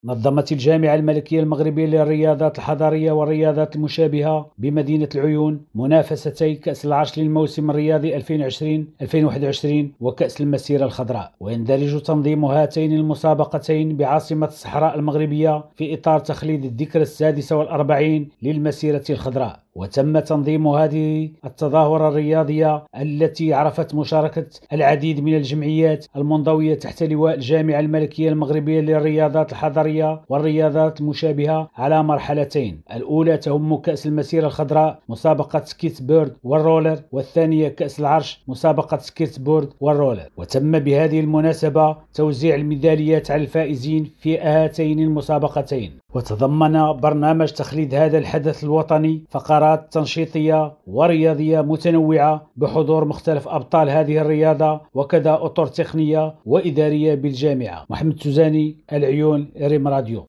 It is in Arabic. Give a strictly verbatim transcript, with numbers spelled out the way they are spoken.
نظمت الجامعة الملكية المغربية للرياضات الحضرية والرياضات المشابهة بمدينة العيون منافستي كأس العرش للموسم الرياضي ألفين وعشرين ألفين وواحد وعشرين وكأس المسيرة الخضراء، ويندرج تنظيم هاتين المسابقتين بعاصمة الصحراء المغربية في إطار تخليد الذكرى السادسة والأربعين للمسيرة الخضراء. وتم تنظيم هذه التظاهرة الرياضية التي عرفت مشاركة العديد من الجمعيات المنضوية تحت لواء الجامعة الملكية المغربية للرياضات الحضرية والرياضات المشابهة على مرحلتين: الأولى تهم كأس المسيرة الخضراء مسابقة سكيت بورد والرولر، والثانية كأس العرش مسابقة سكيت بورد والرولر. وتم بهذه المناسبة توزيع الميداليات على الفائزين في هاتين المسابقتين. وتضمن برنامج تخليد هذا الحدث الوطني فقرات تنشيطية ورياضية متنوعة بحضور مختلف أبطال هذه الرياضة، وكذا أطر تقنية وإدارية بالجامعة. محمد تزاني، العيون، ريم راديو.